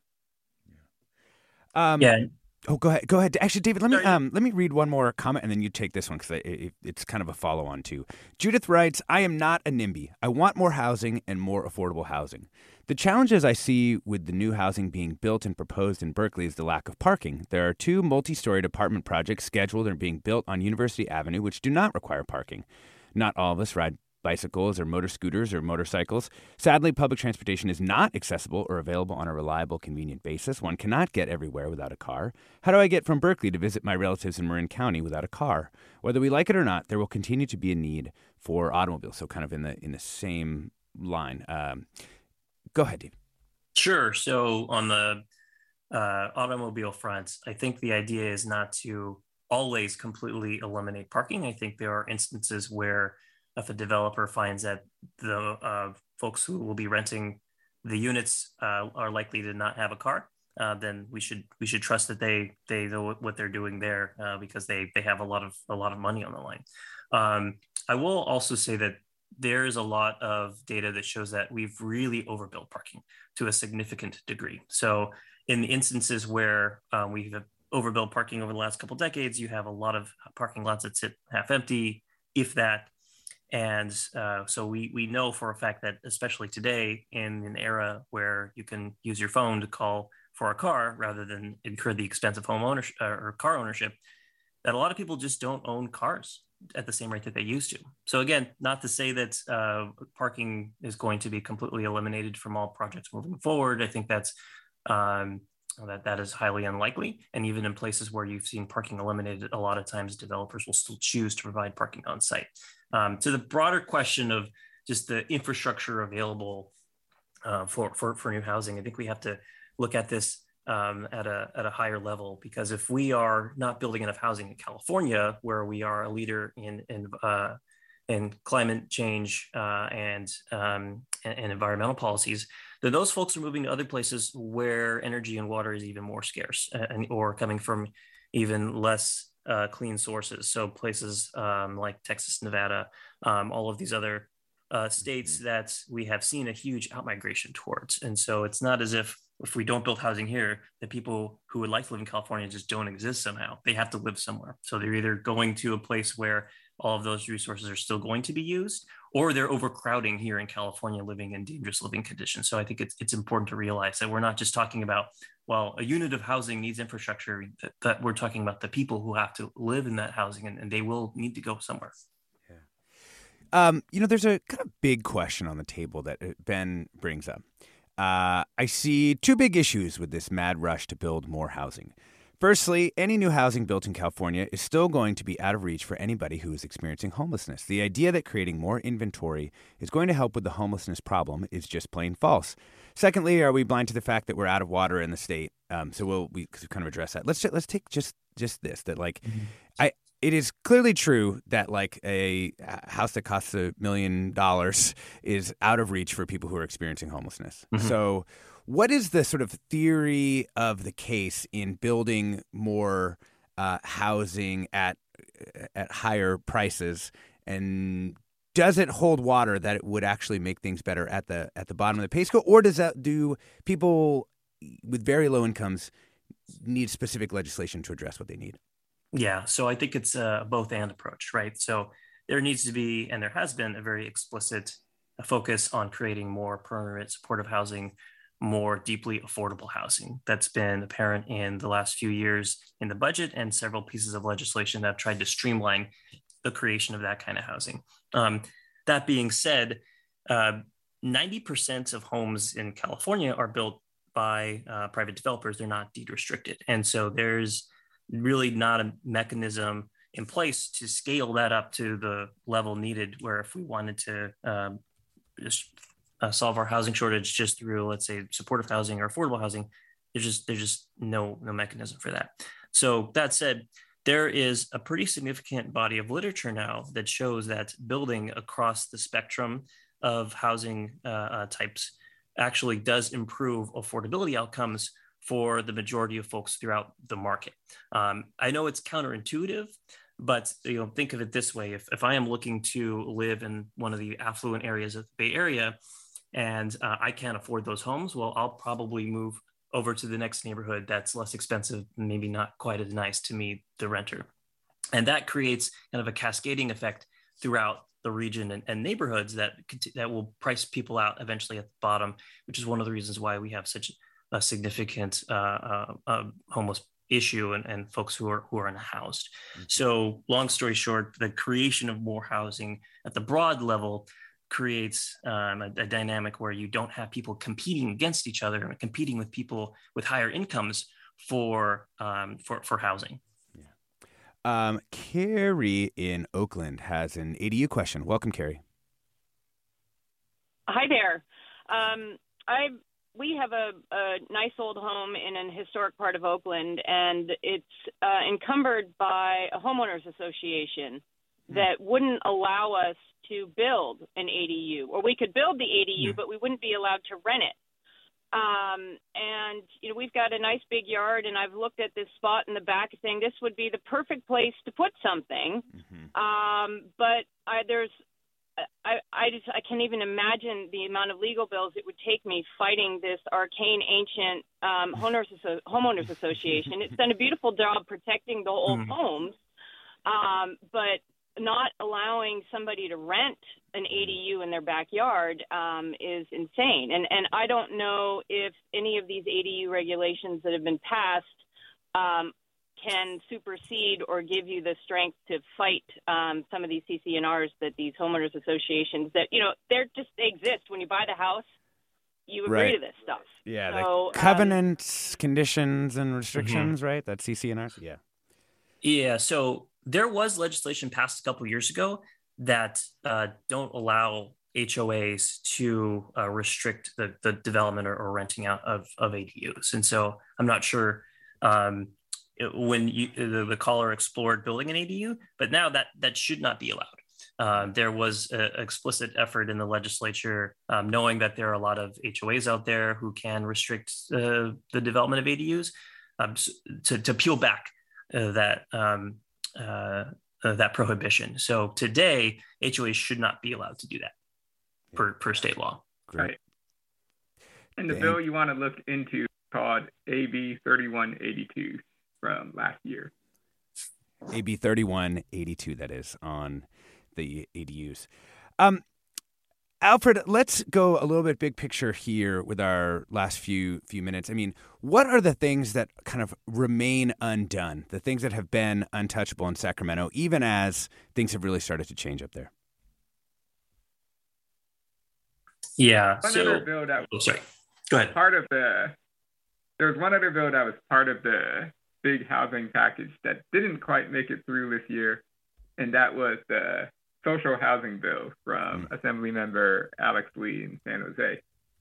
Um,
yeah.
Oh, go ahead. Go ahead. Actually, David, let me
Sorry.
um, let me read one more comment, and then you take this one because it, it's kind of a follow-on too. Judith writes, "I am not a NIMBY. I want more housing and more affordable housing. The challenges I see with the new housing being built and proposed in Berkeley is the lack of parking. There are two multi-storied apartment projects scheduled and being built on University Avenue, which do not require parking. Not all of us ride bicycles or motor scooters or motorcycles. Sadly, public transportation is not accessible or available on a reliable, convenient basis. One cannot get everywhere without a car. How do I get from Berkeley to visit my relatives in Marin County without a car? Whether we like it or not, there will continue to be a need for automobiles." So kind of in the in the same line. Um, go ahead, Dave.
Sure. So on the uh, automobile front, I think the idea is not to always completely eliminate parking. I think there are instances where if a developer finds that the uh, folks who will be renting the units uh, are likely to not have a car, uh, then we should we should trust that they they know what they're doing there uh, because they they have a lot of a lot of money on the line. Um, I will also say that there is a lot of data that shows that we've really overbuilt parking to a significant degree. So in the instances where um, we've overbuilt parking over the last couple of decades, you have a lot of parking lots that sit half empty, if that. And uh, so we we know for a fact that, especially today, in an era where you can use your phone to call for a car rather than incur the expense of home ownership or car ownership, that a lot of people just don't own cars at the same rate that they used to. So again, not to say that uh, parking is going to be completely eliminated from all projects moving forward. I think that's um, that that is highly unlikely. And even in places where you've seen parking eliminated, a lot of times developers will still choose to provide parking on site. Um, to the broader question of just the infrastructure available uh, for, for, for new housing, I think we have to look at this um, at a at a higher level, because if we are not building enough housing in California, where we are a leader in in, uh, in climate change uh, and, um, and and environmental policies, then those folks are moving to other places where energy and water is even more scarce, and or coming from even less uh, clean sources. So places um, like Texas, Nevada, um, all of these other uh, states that we have seen a huge outmigration towards. And so it's not as if if we don't build housing here, the people who would like to live in California just don't exist somehow. They have to live somewhere. So they're either going to a place where all of those resources are still going to be used, or they're overcrowding here in California, living in dangerous living conditions. So I think it's it's important to realize that we're not just talking about, well, a unit of housing needs infrastructure, that, that we're talking about the people who have to live in that housing, and, and they will need to go somewhere.
Yeah. Um, you know, there's a kind of big question on the table that Ben brings up. Uh, I see two big issues with this mad rush to build more housing. Firstly, any new housing built in California is still going to be out of reach for anybody who is experiencing homelessness. The idea that creating more inventory is going to help with the homelessness problem is just plain false. Secondly, are we blind to the fact that we're out of water in the state? Um, so we'll we kind of address that. Let's let's take just just this that like mm-hmm. I. It is clearly true that like a house that costs a million dollars is out of reach for people who are experiencing homelessness. Mm-hmm. So what is the sort of theory of the case in building more uh, housing at at higher prices, and does it hold water that it would actually make things better at the at the bottom of the pay scale, or does that do people with very low incomes need specific legislation to address what they need?
Yeah, so I think it's a both and approach, right? So there needs to be, and there has been, a very explicit focus on creating more permanent supportive housing, more deeply affordable housing. That's been apparent in the last few years in the budget and several pieces of legislation that have tried to streamline the creation of that kind of housing. Um, that being said, uh, ninety percent of homes in California are built by uh, private developers. They're not deed restricted. And so there's really not a mechanism in place to scale that up to the level needed, where if we wanted to um, just uh, solve our housing shortage just through, let's say, supportive housing or affordable housing, there's just there's just no no mechanism for that. So that said, there is a pretty significant body of literature now that shows that building across the spectrum of housing uh, uh, types actually does improve affordability outcomes for the majority of folks throughout the market. Um, I know it's counterintuitive, but you know, think of it this way: if if I am looking to live in one of the affluent areas of the Bay Area, and uh, I can't afford those homes, well, I'll probably move over to the next neighborhood that's less expensive, maybe not quite as nice to me, the renter, and that creates kind of a cascading effect throughout the region and, and neighborhoods that that will price people out eventually at the bottom, which is one of the reasons why we have such a significant uh, uh, uh, homeless issue and, and folks who are who are unhoused. Mm-hmm. So long story short, the creation of more housing at the broad level creates um, a, a dynamic where you don't have people competing against each other and competing with people with higher incomes for um, for, for housing.
Yeah. Um, Carrie in Oakland has an A D U question. Welcome, Carrie.
Hi there. Um, I We have a, a nice old home in an historic part of Oakland, and it's uh, encumbered by a homeowners association that wouldn't allow us to build an A D U. Or we could build the A D U, but we wouldn't be allowed to rent it. Um, and, you know, we've got a nice big yard, and I've looked at this spot in the back saying this would be the perfect place to put something. Mm-hmm. Um, but I, there's I, I just I can't even imagine the amount of legal bills it would take me fighting this arcane, ancient um, homeowners, homeowners association. It's done a beautiful job protecting the old mm. homes, um, but not allowing somebody to rent an A D U in their backyard um, is insane. And and I don't know if any of these A D U regulations that have been passed um, can supersede or give you the strength to fight um, some of these C C N Rs that these homeowners associations that, you know, they're just, they exist. When you buy the house, you agree
right.
to this stuff.
Yeah,
so,
the covenants, um, conditions, and restrictions,
mm-hmm.
right? That's C C N Rs? Yeah.
Yeah, so there was legislation passed a couple years ago that uh, don't allow H O As to uh, restrict the, the development or, or renting out of, of A D Us. And so I'm not sure um, it, when you, the, the caller explored building an A D U, but now that, that should not be allowed. Uh, there was an explicit effort in the legislature, um, knowing that there are a lot of H O As out there who can restrict uh, the development of A D Us, um, to, to peel back uh, that um, uh, uh, that prohibition. So today, H O As should not be allowed to do that yeah. per, per state law.
Great. Right. And the Dang. bill you want to look into is called A B thirty-one eighty-two from last year.
A B thirty-one eighty-two, that is, on the A D Us. Um, Alfred, let's go a little bit big picture here with our last few few minutes. I mean, what are the things that kind of remain undone, the things that have been untouchable in Sacramento, even as things have really started to change up there?
Yeah.
One
so,
other bill that was
oh, sorry. Go ahead.
part of the, there was one other bill that was part of the big housing package that didn't quite make it through this year, and that was the social housing bill from mm. Assemblymember Alex Lee in San Jose.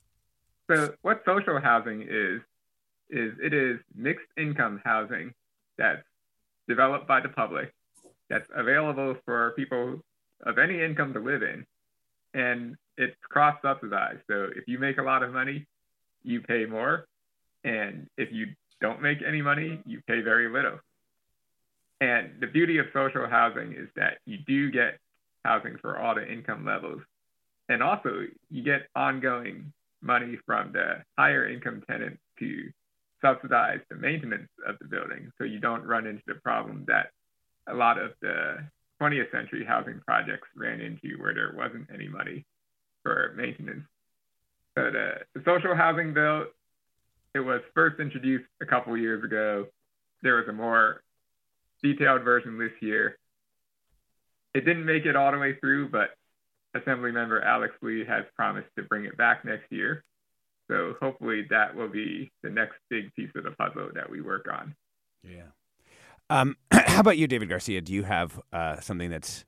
So what social housing is, is it is mixed income housing that's developed by the public, that's available for people of any income to live in, and it's cross-subsidized. So if you make a lot of money, you pay more, and if you don't make any money, you pay very little. And the beauty of social housing is that you do get housing for all the income levels, and also you get ongoing money from the higher income tenants to subsidize the maintenance of the building, so you don't run into the problem that a lot of the twentieth century housing projects ran into, where there wasn't any money for maintenance. So the, the social housing bill, it was first introduced a couple years ago. There was a more detailed version this year. It didn't make it all the way through, but Assemblymember Alex Lee has promised to bring it back next year. So hopefully that will be the next big piece of the puzzle that we work on.
Yeah. Um, how about you, David Garcia? Do you have uh, something that's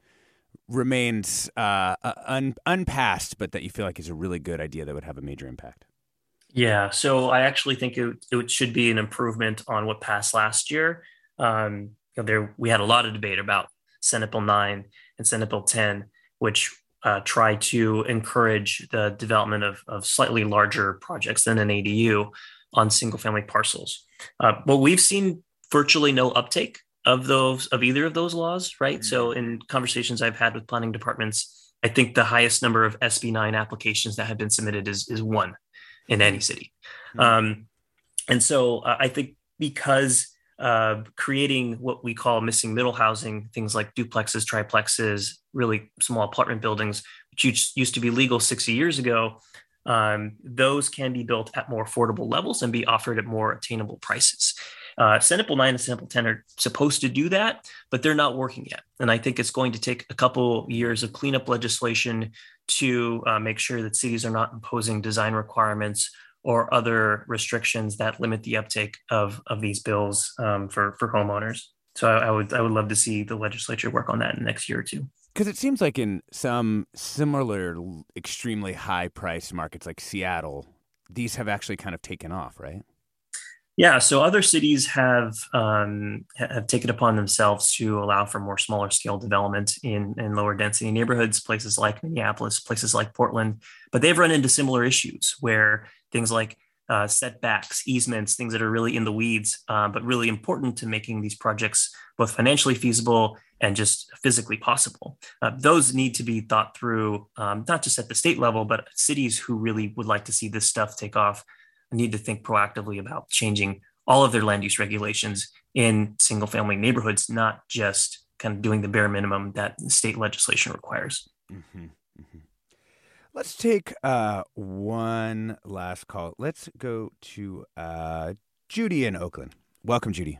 remains uh, un- unpassed, but that you feel like is a really good idea that would have a major impact?
Yeah, so I actually think it, it should be an improvement on what passed last year. Um, you know, there we had a lot of debate about Senate Bill nine and Senate Bill ten, which uh, try to encourage the development of, of slightly larger projects than an A D U on single-family parcels. Uh, but we've seen virtually no uptake of those of either of those laws, right? Mm-hmm. So in conversations I've had with planning departments, I think the highest number of S B nine applications that have been submitted is is one in any city. Mm-hmm. Um, and so uh, I think because uh, creating what we call missing middle housing, things like duplexes, triplexes, really small apartment buildings, which used to be legal sixty years ago, um, those can be built at more affordable levels and be offered at more attainable prices. Uh, Senate Bill nine and Senate Bill ten are supposed to do that, but they're not working yet. And I think it's going to take a couple years of cleanup legislation to uh, make sure that cities are not imposing design requirements or other restrictions that limit the uptake of, of these bills um, for, for homeowners. So I, I would I would love to see the legislature work on that in the next year or two.
Because it seems like in some similar extremely high-priced markets like Seattle, these have actually kind of taken off, right?
Yeah, so other cities have um, have taken upon themselves to allow for more smaller scale development in, in lower density neighborhoods, places like Minneapolis, places like Portland, but they've run into similar issues where things like uh, setbacks, easements, things that are really in the weeds, uh, but really important to making these projects both financially feasible and just physically possible. Uh, those need to be thought through, um, not just at the state level, but cities who really would like to see this stuff take off need to think proactively about changing all of their land use regulations in single family neighborhoods, not just kind of doing the bare minimum that state legislation requires.
Mm-hmm, mm-hmm. Let's take uh, one last call. Let's go to uh, Judy in Oakland. Welcome, Judy.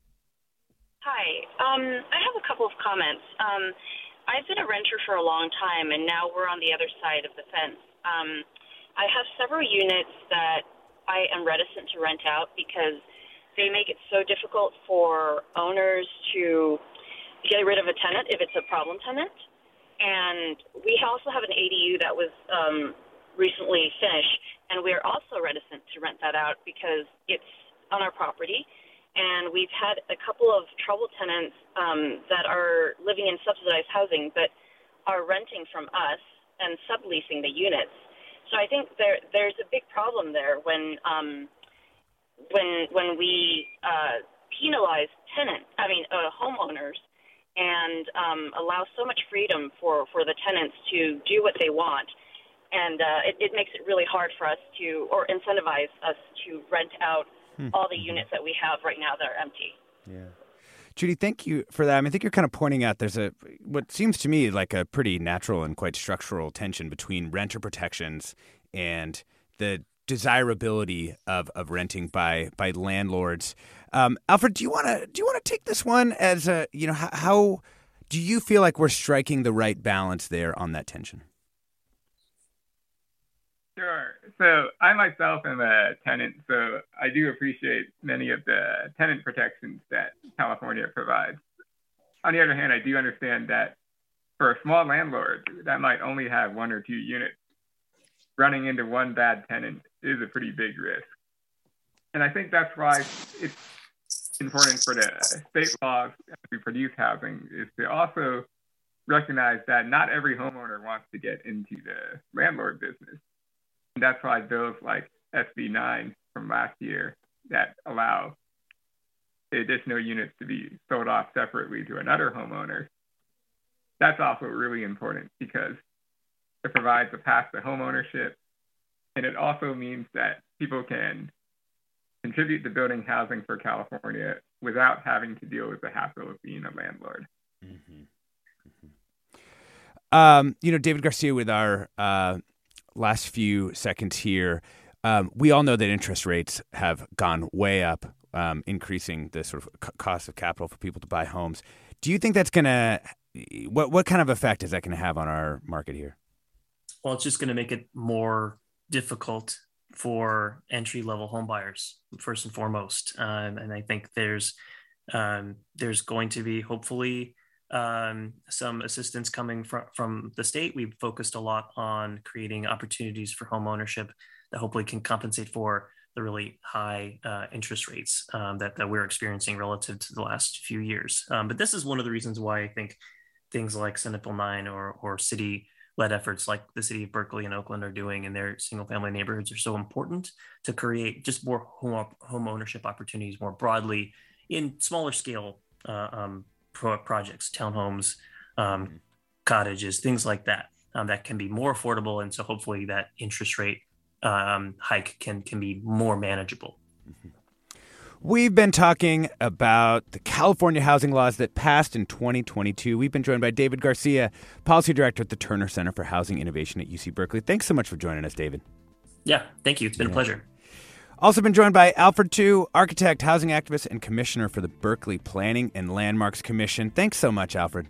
Hi. Um, I have a couple of comments. Um, I've been a renter for a long time, and now we're on the other side of the fence. Um, I have several units that I am reticent to rent out because they make it so difficult for owners to get rid of a tenant if it's a problem tenant. And we also have an A D U that was um, recently finished, and we're also reticent to rent that out because it's on our property. And we've had a couple of trouble tenants um, that are living in subsidized housing but are renting from us and subleasing the units. So I think there there's a big problem there when um, when when we uh, penalize tenants, I mean uh, homeowners, and um, allow so much freedom for, for the tenants to do what they want, and uh, it, it makes it really hard for us to or incentivize us to rent out hmm. all the units that we have right now that are empty.
Yeah. Judy, thank you for that. I mean, I think you're kind of pointing out there's a what seems to me like a pretty natural and quite structural tension between renter protections and the desirability of, of renting by by landlords. Um, Alfred, do you want to do you want to take this one as a you know how, how do you feel like we're striking the right balance there on that tension?
Sure. So I myself am a tenant, so I do appreciate many of the tenant protections that California provides. On the other hand, I do understand that for a small landlord that might only have one or two units, running into one bad tenant is a pretty big risk. And I think that's why it's important for the state laws as we produce housing is to also recognize that not every homeowner wants to get into the landlord business. And that's why bills like S B nine from last year that allow the additional units to be sold off separately to another homeowner, that's also really important because it provides a path to homeownership, and it also means that people can contribute to building housing for California without having to deal with the hassle of being a landlord.
Mm-hmm. Mm-hmm. Um, you know, David Garcia, with our uh, last few seconds here, um, we all know that interest rates have gone way up, um, increasing the sort of c- cost of capital for people to buy homes. Do you think that's going to, what what kind of effect is that going to have on our market here?
Well, it's just going to make it more difficult for entry-level home buyers, first and foremost. Um, and I think there's um, there's going to be hopefully um, some assistance coming from, from the state. We've focused a lot on creating opportunities for home ownership that hopefully can compensate for the really high uh, interest rates um, that, that we're experiencing relative to the last few years. Um, but this is one of the reasons why I think things like Senate Bill nine or, or city led efforts like the city of Berkeley and Oakland are doing in their single family neighborhoods are so important to create just more home, home ownership opportunities more broadly in smaller scale uh, um, pro- projects, townhomes, um, cottages, things like that, um, that can be more affordable. And so hopefully that interest rate um, hike can, can be more manageable.
Mm-hmm. We've been talking about the California housing laws that passed in twenty twenty-two. We've been joined by David Garcia, Policy Director at the Turner Center for Housing Innovation at U C Berkeley. Thanks so much for joining us, David.
Yeah, thank you. It's been yeah. a pleasure.
Also been joined by Alfred Tu, architect, housing activist, and commissioner for the Berkeley Planning and Landmarks Commission. Thanks so much, Alfred.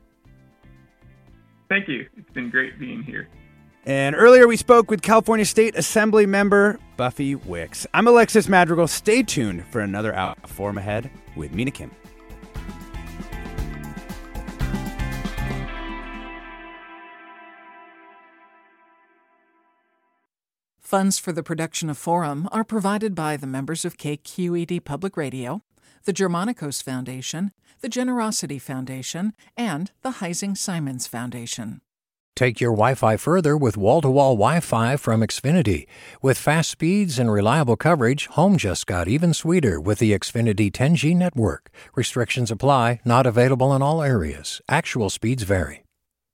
Thank you. It's been great being here.
And earlier we spoke with California State Assembly member Buffy Wicks. I'm Alexis Madrigal. Stay tuned for another hour of Forum Ahead with Mina Kim.
Funds for the production of Forum are provided by the members of K Q E D Public Radio, the Germanicos Foundation, the Generosity Foundation, and the Heising Simons Foundation.
Take your Wi-Fi further with wall-to-wall Wi-Fi from Xfinity. With fast speeds and reliable coverage, home just got even sweeter with the Xfinity ten G network. Restrictions apply, not available in all areas. Actual speeds vary.